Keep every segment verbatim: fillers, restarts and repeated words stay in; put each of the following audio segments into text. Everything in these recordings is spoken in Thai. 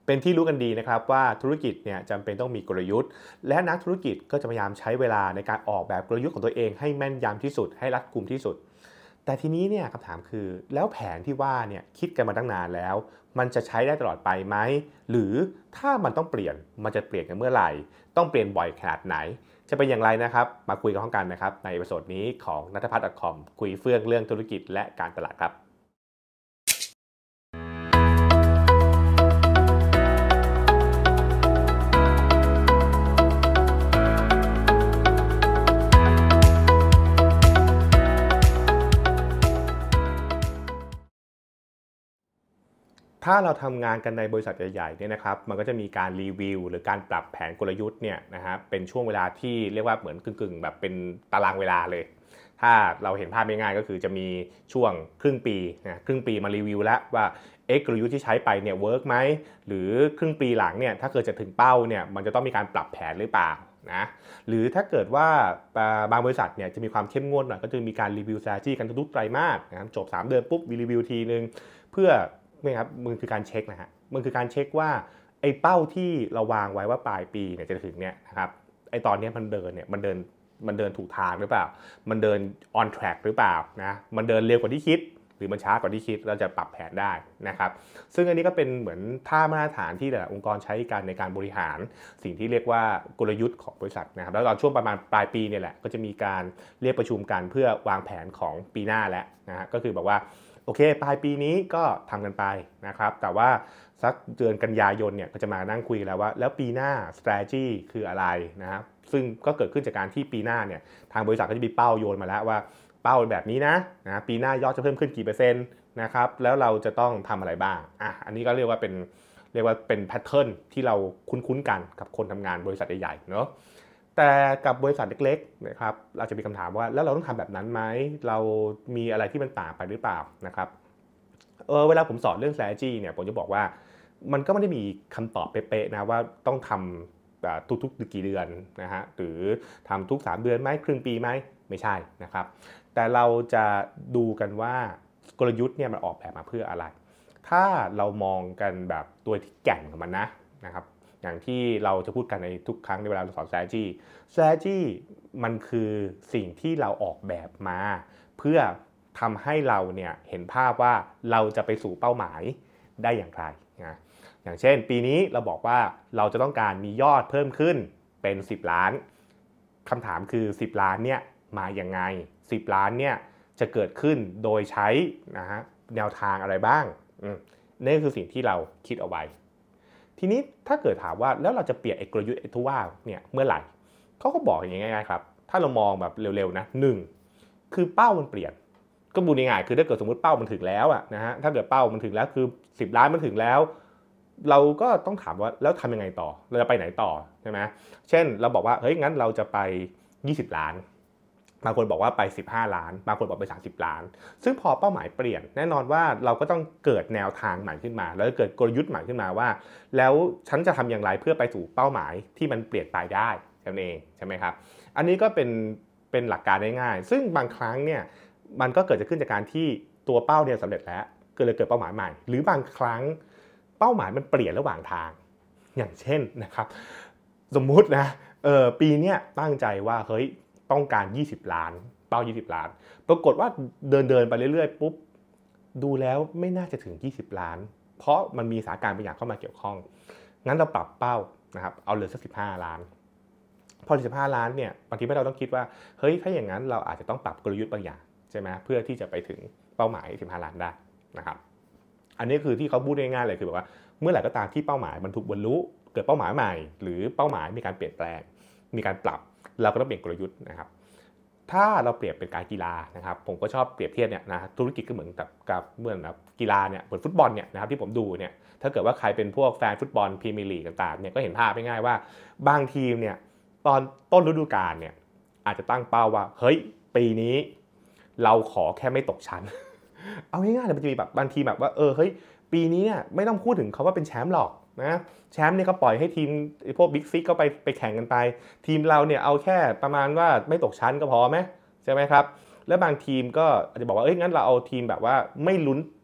เป็นที่รู้กันดีนะครับว่าธุรกิจเนี่ยจำเป็นต้องมีกลยุทธ์และนักธุรกิจก็จะพยายามใช้เวลาในการออกแบบกลยุทธ์ของตัวเองให้แม่นยำที่สุดให้รัดกุมที่สุดแต่ทีนี้เนี่ยคำถามคือแล้วแผนที่ว่าเนี่ยคิดกันมาตั้งนานแล้วมันจะใช้ได้ตลอดไปไหมหรือถ้ามันต้องเปลี่ยนมันจะเปลี่ยนกันเมื่อไหร่ต้องเปลี่ยนบ่อยขนาดไหนจะเป็นอย่างไรนะครับมาคุยกันนะครับในเอพิโซดนี้ของนัทพัฒน์ .com คุยเฟื่องเรื่องธุรกิจและการตลาดครับถ้าเราทำงานกันในบริษัทใหญ่ๆเนี่ยนะครับมันก็จะมีการรีวิวหรือการปรับแผนกลยุทธ์เนี่ยนะฮะเป็นช่วงเวลาที่เรียกว่าเหมือนกึ่งๆแบบเป็นตารางเวลาเลยถ้าเราเห็นภาพง่ายๆก็คือจะมีช่วงครึ่งปีนะครึ่งปีมารีวิวแล้วว่าเอ๊ะกลยุทธ์ที่ใช้ไปเนี่ยเวิร์กไหมหรือครึ่งปีหลังเนี่ยถ้าเกิดจะถึงเป้าเนี่ยมันจะต้องมีการปรับแผนหรือเปล่านะหรือถ้าเกิดว่าบางบริษัทเนี่ยจะมีความเข้มงวดหน่อยก็จะมีการรีวิว strategy กันทุกๆไตรมาสนะครับจบสามเดือนปุ๊บมีรีวิวทีนึงเพื่อนี่ครับมันคือการเช็คนะฮะมันคือการเช็คว่าไอ้เป้าที่เราวางไว้ว่าปลายปีเนี่ยจะถึงเนี่ยนะครับไอ้ตอนนี้มันเดินเนี่ยมันเดินมันเดินถูกทางหรือเปล่ามันเดิน on track หรือเปล่านะมันเดินเร็วกว่าที่คิดหรือมันช้ากว่าที่คิดเราจะปรับแผนได้นะครับซึ่งอันนี้ก็เป็นเหมือนท่ามาตรฐานที่แต่ละองค์กรใช้กันในการบริหารสิ่งที่เรียกว่ากลยุทธ์ของบริษัทนะครับแล้วตอนช่วงประมาณปลายปีเนี่ยแหละก็จะมีการเรียกประชุมกันเพื่อวางแผนของปีหน้าแล้วนะฮะก็คือบอกว่าโอเคปลายปีนี้ก็ทำกันไปนะครับแต่ว่าสักเดือนกันยายนเนี่ยก็จะมานั่งคุยแล้วว่าแล้วปีหน้า strategy คืออะไรนะครับซึ่งก็เกิดขึ้นจากการที่ปีหน้าเนี่ยทางบริษัทก็จะมีเป้าโยนมาแล้วว่าเป้าแบบนี้นะนะปีหน้ายอดจะเพิ่มขึ้นกี่เปอร์เซ็นต์นะครับแล้วเราจะต้องทำอะไรบ้างอ่ะอันนี้ก็เรียกว่าเป็นเรียกว่าเป็นแพทเทิร์นที่เราคุ้นๆกันกับคนทำงานบริษัทใหญ่ๆเนาะแต่กับบริษัทเล็กๆนะครับเราจะมีคำถามว่าแล้วเราต้องทำแบบนั้นไหมเรามีอะไรที่มันต่างไปหรือเปล่านะครับเออเวลาผมสอนเรื่อง strategy เนี่ยผมจะบอกว่ามันก็ไม่ได้มีคำตอบเป๊ะๆนะว่าต้องทำทุกๆกี่เดือนนะฮะหรือทำทุกสามเดือนไหมครึ่งปีไหมไม่ใช่นะครับแต่เราจะดูกันว่ากลยุทธ์เนี่ยมันออกแบบมาเพื่ออะไรถ้าเรามองกันแบบตัวที่แก่นของมันนะนะครับอย่างที่เราจะพูดกันในทุกครั้งในเวลาเราสอน strategy strategy มันคือสิ่งที่เราออกแบบมาเพื่อทำให้เราเนี่ยเห็นภาพว่าเราจะไปสู่เป้าหมายได้อย่างไรนะอย่างเช่นปีนี้เราบอกว่าเราจะต้องการมียอดเพิ่มขึ้นเป็นสิบล้านคำถามคือสิบล้านเนี่ยมาอย่างไงสิบล้านเนี่ยจะเกิดขึ้นโดยใช้นะฮะแนวทางอะไรบ้างนี่คือสิ่งที่เราคิดเอาไว้ทีนี้ถ้าเกิดถามว่าแล้วเราจะเปลี่ยนไอ้กลยุทธ์ไอ้ที่ว่าเนี่ยเมื่อไหร่เขาก็บอกอย่างง่ายๆครับถ้าเรามองแบบเร็วๆนะหนึ่งคือเป้ามันเปลี่ยนก็บูง่ายๆคือถ้าเกิดสมมติเป้ามันถึงแล้วอะนะฮะถ้าเกิดเป้ามันถึงแล้วคือสิบล้านมันถึงแล้วเราก็ต้องถามว่าแล้วทำยังไงต่อเราจะไปไหนต่อใช่ไหมเช่นเราบอกว่าเฮ้ยงั้นเราจะไปยี่สิบล้านบางคนบอกว่าไปสิบห้าล้านบางคนบอกไปสามสิบล้านซึ่งพอเป้าหมายเปลี่ยนแน่นอนว่าเราก็ต้องเกิดแนวทางใหม่ขึ้นมาแล้วเกิดกลยุทธ์ใหม่ขึ้นมาว่าแล้วฉันจะทำอย่างไรเพื่อไปสู่เป้าหมายที่มันเปลี่ยนไปได้นั่นเองใช่ไหมครับอันนี้ก็เป็นเป็นหลักการง่ายๆซึ่งบางครั้งเนี่ยมันก็เกิดจะขึ้นจากการที่ตัวเป้าเนี่ยสำเร็จแล้วก็เลยเกิดเป้าหมายใหม่หรือบางครั้งเป้าหมายมันเปลี่ยนระหว่างทางอย่างเช่นนะครับสมมุตินะเออปีนี้ตั้งใจว่าเฮ้ยต้องการยี่สิบล้านเป้ายี่สิบล้านปรากฏว่าเดินเดินไปเรื่อยๆปุ๊บดูแล้วไม่น่าจะถึงยี่สิบล้านเพราะมันมีสถานการณ์บางอย่างเข้ามาเกี่ยวข้องงั้นเราปรับเป้านะครับเอาเหลือสักสิบห้าล้านพอสิบห้าล้านเนี่ยบางทีเราต้องคิดว่าเฮ้ยถ้าอย่างนั้นเราอาจจะต้องปรับกลยุทธ์บางอย่างใช่ไหมเพื่อที่จะไปถึงเป้าหมายสิบห้าล้านได้นะครับอันนี้คือที่เขาพูดง่ายๆเลยคือแบบว่าเมื่อไหร่ก็ตามที่เป้าหมายมันถูกบรรลุเกิดเป้าหมายใหม่หรือเป้าหมายมีการเปลี่ยนแปลงมีการปรับเราก็ต้องเปลี่ยนกลยุทธ์นะครับถ้าเราเปรียบเป็นการกีฬานะครับผมก็ชอบเปรียบเทียบเนี่ยนะธุรกิจก็เหมือนกับกับเหมือนแบบกีฬาเนี่ยเหมือนฟุตบอลเนี่ยนะครับที่ผมดูเนี่ยถ้าเกิดว่าใครเป็นพวกแฟนฟุตบอลพรีเมียร์ลีกต่างๆเนี่ยก็เห็นภาพง่ายๆว่าบางทีมเนี่ยตอนต้นฤดูกาลเนี่ยอาจจะตั้งเป้าว่าเฮ้ยปีนี้เราขอแค่ไม่ตกชั้นเอาง่ายๆเลยมันจะมีแบบบางทีแบบว่าเออเฮ้ยปีนี้เนี่ยไม่ต้องพูดถึงเขาว่าเป็นแชมป์หรอกนะแชมป์เนี่ยก็ปล่อยให้ทีมพวกบิ๊กซิกก็ไปไปแข่งกันไปทีมเราเนี่ยเอาแค่ประมาณว่าไม่ตกชั้นก็พอไหมใช่ไหมครับแล้วบางทีมก็อาจจะบอกว่าเอ้ยงั้นเราเอาทีมแบบว่าไม่ลุ้น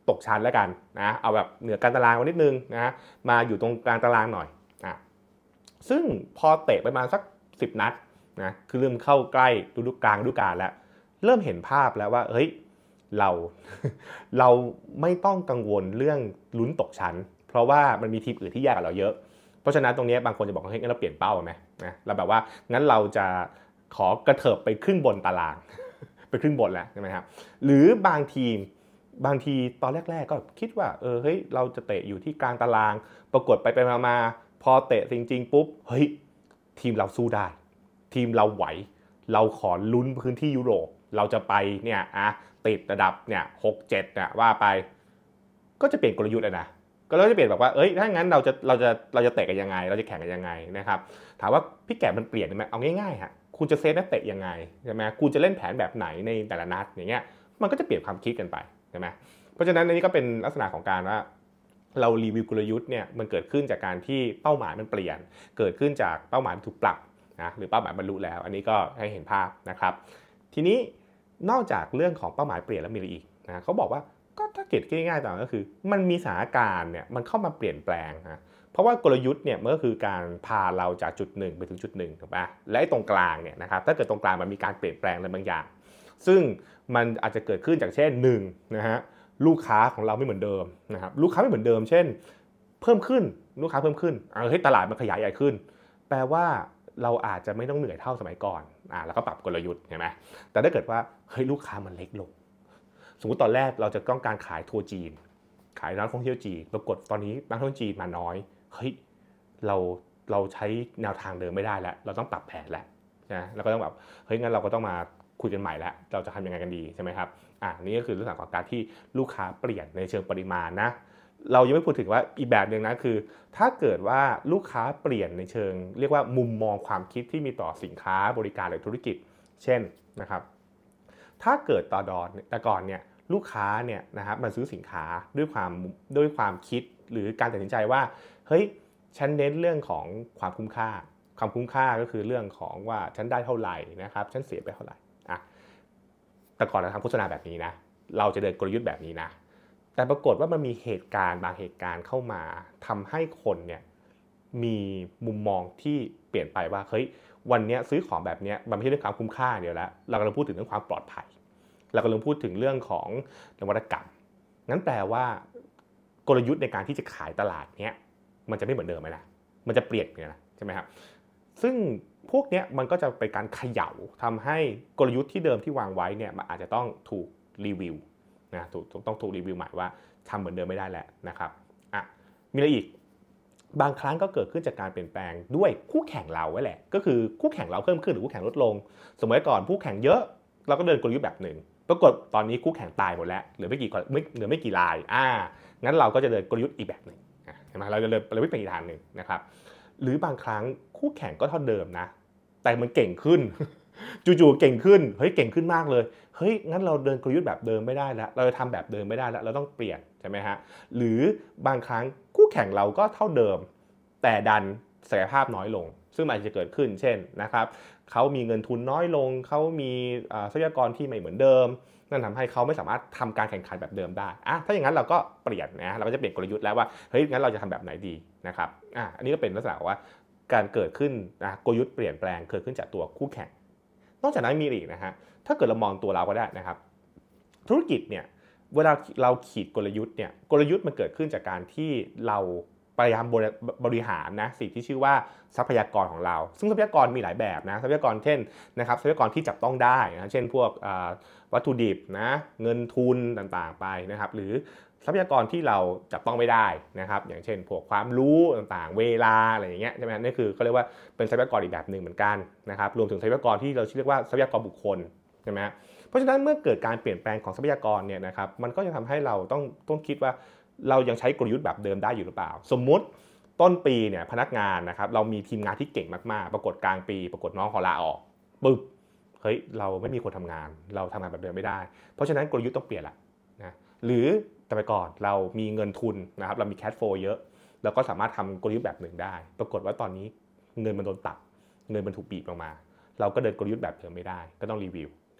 ตกชั้นแล้วกันนะเอาแบบเหนือกลางตารางมานิดนึงนะมาอยู่ตรงกลางตารางหน่อยอ่ะซึ่งพอเตะไปประมาณสักสิบนัดนะคือเริ่มเข้าใกล้ฤดูกลางฤดูกาลแล้วเริ่มเห็นภาพแล้วว่าเฮ้ยเรา เราไม่ต้องกังวลเรื่องลุ้นตกชั้นเพราะว่ามันมีทีมอื่นที่แย่กว่าเราเยอะเพราะฉะนั้นตรงนี้บางคนจะบอกว่าเฮ้ยงั้นเราเปลี่ยนเป้าไหมนะเราแบบว่างั้นเราจะขอกระเถิบไปครึ่งบนตาราง ไปครึ่งบนแล้วใช่ไหมครับหรือบางทีมบางทีตอนแรกๆก็คิดว่าเออเฮ้ยเราจะเตะอยู่ที่กลางตารางปรากฏไปไปมาๆพอเตะจริงๆปุ๊บเฮ้ยทีมเราสู้ได้ทีมเราไหวเราขอลุ้นพื้นที่ยุโรปเราจะไปเนี่ยอ่ะติดระดับเนี่ยหกเจ็ดเนี่ยว่าไปก็จะเปลี่ยนกลยุทธ์นะก็เราจะเปลี่ยนแบบว่าเอ้ยถ้างั้นเราจะเราจะเราจะเตะกันยังไงเราจะแข่งกันยังไงนะครับถามว่าพี่แก่มันเปลี่ยนไหมเอาง่ายๆฮะคุณจะเซฟนักเตะยังไงใช่ไหมคุณจะเล่นแผนแบบไหนในแต่ละนัดอย่างเงี้ยมันก็จะเปลี่ยนความคิดกันไปใช่ไหมเพราะฉะนั้นอันนี้ก็เป็นลักษณะของการว่าเรารีวิวกลยุทธ์เนี่ยมันเกิดขึ้นจากการที่เป้าหมายมันเปลี่ยนเกิดขึ้นจากเป้าหมายถูกปรับนะหรือเป้าหมายบรรลุแล้วอันนี้ก็ให้เห็นภาพนะครับทีนี้นอกจากเรื่องของเป้าหมายเปลี่ยนแล้วมีอะไรอีกนะเขาบอกว่าก็ถ้าเกิดง่ายๆต่อก็คือมันมีสถานการณ์เนี่ยมันเข้ามาเปลี่ยนแปลงนะเพราะว่ากลยุทธ์เนี่ยมันก็คือการพาเราจากจุดหนึ่งไปถึงจุดหนึ่งถูกปะและตรงกลางเนี่ยนะครับถ้าเกิดตรงกลางมันมีการเปลี่ยนแปลงอะไรบางอย่างซึ่งมันอาจจะเกิดขึ้นจากเช่นหนึ่งนะฮะลูกค้าของเราไม่เหมือนเดิมนะครับลูกค้าไม่เหมือนเดิมเช่นเพิ่มขึ้นลูกค้าเพิ่มขึ้นเออเฮ้ยตลาดมันขยายใหญ่ขึ้นแปลว่าเราอาจจะไม่ต้องเหนื่อยเท่าสมัยก่อนอ่าแล้วก็ปรับกลยุทธ์เห็นไหมแต่ถ้าเกิดว่าเฮ้ยลูกค้ามันเล็กลงสมมุติตอนแรกเราจะต้องการขายทัวร์จีนขายร้านท่องเที่ยวจีนปรากฏตอนนี้นักท่องเที่ยวจีนมาน้อยเฮ้ยเราเราใช้แนวทางเดิมไม่ได้แล้วเราต้องปรับแผนแล้วนะแล้วก็ต้องแบบเฮ้ยงั้นเราก็ต้องมาคุยกันใหม่แล้วเราจะทำยังไงกันดีใช่ไหมครับอ่านี่ก็คือลักษณะของการที่ลูกค้าเปลี่ยนในเชิงปริมาณนะเรายังไม่พูดถึงว่าอีกแบบหนึ่งนะคือถ้าเกิดว่าลูกค้าเปลี่ยนในเชิงเรียกว่ามุมมองความคิดที่มีต่อสินค้าบริการหรือธุรกิจเช่นนะครับถ้าเกิดต่อดอนแต่ก่อนเนี่ยลูกค้าเนี่ยนะครับมาซื้อสินค้าด้วยความด้วยความคิดหรือการตัดสินใจว่าเฮ้ยฉันเน้นเรื่องของความคุ้มค่าความคุ้มค่าก็คือเรื่องของว่าฉันได้เท่าไหร่นะครับฉันเสียไปเท่าไหร่อ่ะแต่ก่อนเราทำโฆษณาแบบนี้นะเราจะเดินกลยุทธ์แบบนี้นะแต่ปรากฏว่ามันมีเหตุการณ์บางเหตุการณ์เข้ามาทำให้คนเนี่ยมีมุมมองที่เปลี่ยนไปว่าเฮ้ยวันนี้ซื้อของแบบนี้มันไม่ใช่เรื่องความคุ้มค่าเดียวแล้วเรากำลังพูดถึงเรื่องความปลอดภัยเรากำลังพูดถึงเรื่องของนวัตกรรมงั้นแปลว่ากลยุทธ์ในการที่จะขายตลาดเนี้ยมันจะไม่เหมือนเดิมไหมนะมันจะเปลี่ยนเนี่ยนะใช่ไหมครับซึ่งพวกนี้มันก็จะเป็นการเขย่าทำให้กลยุทธ์ที่เดิมที่วางไว้เนี่ยมันอาจจะต้องถูกรีวิวนะถูกต้องถูกรีวิวใหม่ว่าทำเหมือนเดิมไม่ได้แล้วนะครับอ่ะมีอะไรอีกบางครั้งก็เกิดขึ้นจากการเปลี่ยนแปลงด้วยคู่แข่งเราไว้แหละก็คือคู่แข่งเราเพิ่มขึ้นหรือคู่แข่งลดลงสมัยก่อนคู่แข่งเยอะเราก็เดินกลยุทธ์แบบหนึ่งปรากฏตอนนี้คู่แข่งตายหมดแล้วเหลือไม่กี่เหลือไม่กี่รายอ่างั้นเราก็จะเดินกลยุทธ์อีกแบบหนึ่งใช่ไหมเราจะเดินกลยุทธ์ไปอีกทางหนึ่งนะครับหรือบางครั้งคู่แข่งก็เท่าเดิมนะแต่มันเก่งขึ้น จู่ๆเก่งขึ้นเฮ้ยเก่งขึ้นมากเลยเฮ้ยงั้นเราเดินกลยุทธ์แบบเดิมไม่ได้แล้วเราจะทำแบบเดิมไม่ได้แล้วเราต้องเปลี่ยนใช่ไหมฮะหรือบางครั้งคู่แข่งเราก็เท่าเดิมแต่ดันศักยภาพน้อยลงซึ่งอาจจะเกิดขึ้นเช่นนะครับเขามีเงินทุนน้อยลงเขามีทรัพยากรที่ไม่เหมือนเดิมนั่นทำให้เขาไม่สามารถทำการแข่งขันแบบเดิมได้อ่ะถ้าอย่างนั้นเราก็เปลี่ยนนะเราก็จะเปลี่ยนกลยุทธ์แล้วว่าเฮ้ยงั้นเราจะทำแบบไหนดีนะครับอ่ะอันนี้ก็เป็นลักษณะว่าการเกิดขึ้นนะกลยุทธ์เปลี่ยนแปลงเกิดขึ้นจากตัวคู่แข่งนอกจากนั้นมีอีกนะฮะถ้าเกิดเรามองตัวเราก็ได้นะครับธุรกิจเนี่ยเวลาเราขีดกลยุทธ์เนี่ยกลยุทธ์มันเกิดขึ้นจากการที่เราพยายามบริหารนะสิ่งที่ชื่อว่าทรัพยากรของเราซึ่งทรัพยากรมีหลายแบบนะทรัพยากรเช่นนะครับทรัพยากรที่จับต้องได้นะเช่นพวกวัตถุดิบนะเงินทุนต่างๆไปนะครับหรือทรัพยากรที่เราจับต้องไม่ได้นะครับอย่างเช่นพวกความรู้ต่างๆเวลาอะไรอย่างเงี้ยใช่ไหมนี่คือเขาเรียกว่าเป็นทรัพยากรอีกแบบหนึ่งเหมือนกันนะครับรวมถึงทรัพยากรที่เราเรียกว่าทรัพยากรบุคคลใช่ไหมเพราะฉะนั้นเมื่อเกิดการเปลี่ยนแปลงของทรัพยากรเนี่ยนะครับมันก็จะทำให้เราต้องต้องคิดว่าเรายังใช้กลยุทธ์แบบเดิมได้อยู่หรือเปล่าสมมุติต้นปีเนี่ยพนักงานนะครับเรามีทีมงานที่เก่งมากๆปรากฏกลางปีปรากฏน้องขอลาออกปึ๊บเฮ้ยเราไม่มีคนทำงานเราทำงานแบบเดิมไม่ได้เพราะฉะนั้นกลยุทธ์ต้องเปลี่ยนละนะหรือแต่ไปก่อนเรามีเงินทุนนะครับเรามีแคชโฟลเยอะเราก็สามารถทำกลยุทธ์แบบหนึ่งได้ปรากฏว่าตอนนี้เงินมันโดนตัดเงินมันถูกบีบลงมาเราก็เดินกลยุทธ์แบบเดิมไม่ได้ก็ต้องรีวิว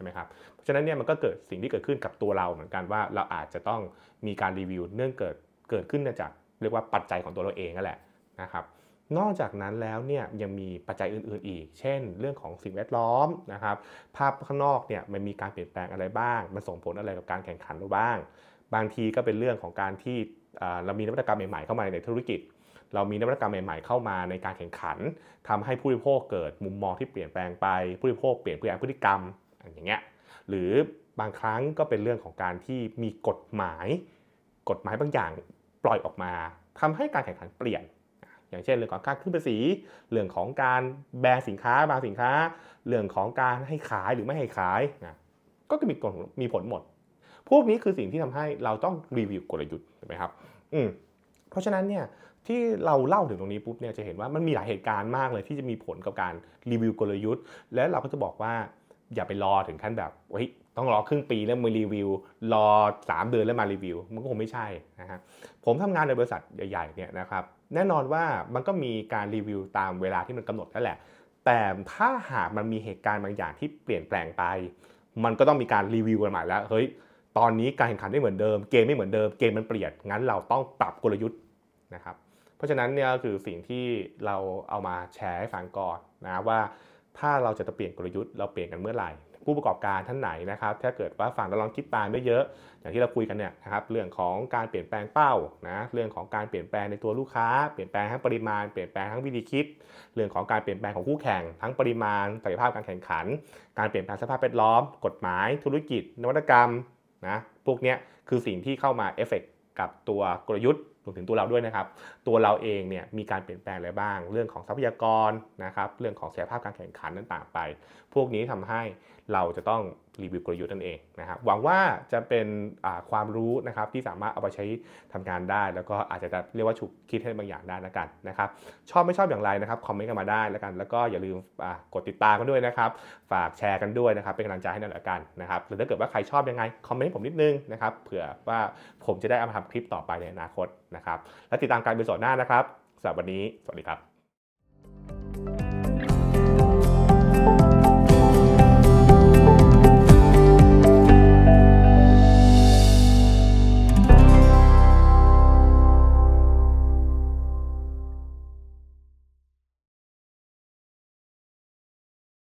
ช่ไหมครับเพราะฉะนั้นเนี่ยมันก็เกิดสิ่งที่เกิดขึ้นกับตัวเราเหมือนกันว่าเราอาจจะต้องมีการรีวิวเนื่องเกิดเกิดขึ้นจากเรียกว่าปัจจัยของตัวเราเองนั่นแหละนะครับนอกจากนั้นแล้วเนี่ยยังมีปัจจัยอื่นๆอีกเช่นเรื่องของสิ่งแวดล้อมนะครับภาพข้างนอกเนี่ยมันมีการเปลี่ยนแปลงอะไรบ้างมันส่งผลอะไรกับการแข่งขันเราบ้างบางทีก็เป็นเรื่องของการที่เรามีนวัตกรรมใหม่ๆเข้ามาในธุรกิจเรามีนวัตกรรมใหม่ๆเข้ามาในการแข่งขันทำให้ผู้บริโภคเกิดมุมมองที่เปลี่ยนแปลงไปผู้บริโภคเปลี่ยนพฤติกรรมอย่างเงี้ยหรือบางครั้งก็เป็นเรื่องของการที่มีกฎหมายกฎหมายบางอย่างปล่อยออกมาทำให้การแข่งขันเปลี่ยนอย่างเช่นเรื่องของการขึ้นภาษีเรื่องของการแบนสินค้าบางสินค้าเรื่องของการให้ขายหรือไม่ให้ขายนะก็จะมีผลมีผลหมดพวกนี้คือสิ่งที่ทำให้เราต้องรีวิวกลยุทธ์ถูกไหมครับอืมเพราะฉะนั้นเนี่ยที่เราเล่าถึงตรงนี้ปุ๊บเนี่ยจะเห็นว่ามันมีหลายเหตุการณ์มากเลยที่จะมีผลกับการรีวิวกลยุทธ์และเราก็จะบอกว่าอย่าไปรอถึงขั้นแบบเฮ้ยต้องรอครึ่งปีแล้วมารีวิวรอสามเดือนแล้วมารีวิวมันก็คงไม่ใช่นะฮะผมทำงานในบริษัทใหญ่ๆเนี่ยนะครับแน่นอนว่ามันก็มีการรีวิวตามเวลาที่มันกำหนดนั่นแหละแต่ถ้าหากมันมีเหตุการณ์บางอย่างที่เปลี่ยนแปลงไปมันก็ต้องมีการรีวิวกันใหม่แล้วเฮ้ยตอนนี้การแข่งขันไม่เหมือนเดิมเกมไม่เหมือนเดิมเกมมันเปลี่ยนงั้นเราต้องปรับกลยุทธ์นะครับเพราะฉะนั้นเนี่ยคือสิ่งที่เราเอามาแชร์ให้ฟังก่อนนะว่าถ้าเราจะเปลี่ยนกลยุทธ์เราเปลี่ยนกันเมื่อไหร่ผู้ประกอบการท่านไหนนะครับถ้าเกิดว่าฟังแล้วลองคิดตามไม่เยอะอย่างที่เราคุยกันเนี่ยนะครับเรื่องของการเปลี่ยนแปลงเป้านะเรื่องของการเปลี่ยนแปลงในตัวลูกค้าเปลี่ยนแปลงทั้งปริมาณเปลี่ยนแปลงทั้งวิธีคิดเรื่องของการเปลี่ยนแปลงของคู่แข่งทั้งปริมาณศักยภาพการแข่งขันการเปลี่ยนแปลงสภาพแวดล้อมกฎหมายธุรกิจนวัตกรรมนะพวกนี้คือสิ่งที่เข้ามาเอฟเฟกต์กับตัวกลยุทธ์รวมถึงตัวเราด้วยนะครับตัวเราเองเนี่ยมีการเปลี่ยนแปลงอะไรบ้างเรื่องของทรัพยากรนะครับเรื่องของศักยภาพการแข่งขันต่างๆไปพวกนี้ทำให้เราจะต้องรีวิวกลยุทธ์นั่นเองนะครับหวังว่าจะเป็นความรู้นะครับที่สามารถเอาไปใช้ทำงานได้แล้วก็อาจจะเรียกว่าฉุกคิดให้บางอย่างได้แล้วกันนะครับชอบไม่ชอบอย่างไรนะครับคอมเมนต์กันมาได้แล้วกันแล้วก็อย่าลืมกดติดตามกันด้วยนะครับฝากแชร์กันด้วยนะครับเป็นกำลังใจให้นั่นแหละกันนะครับหรือถ้าเกิดว่าใครชอบยังไงคอมเมนต์ผมนิดนึงนะครับเผื่อว่าผมจะได้เอามาทำคลิปต่อไปในอนาคตนะครับและติดตามการเป็นสดหน้านะครับสำหรับวันนี้สวัสดีครับ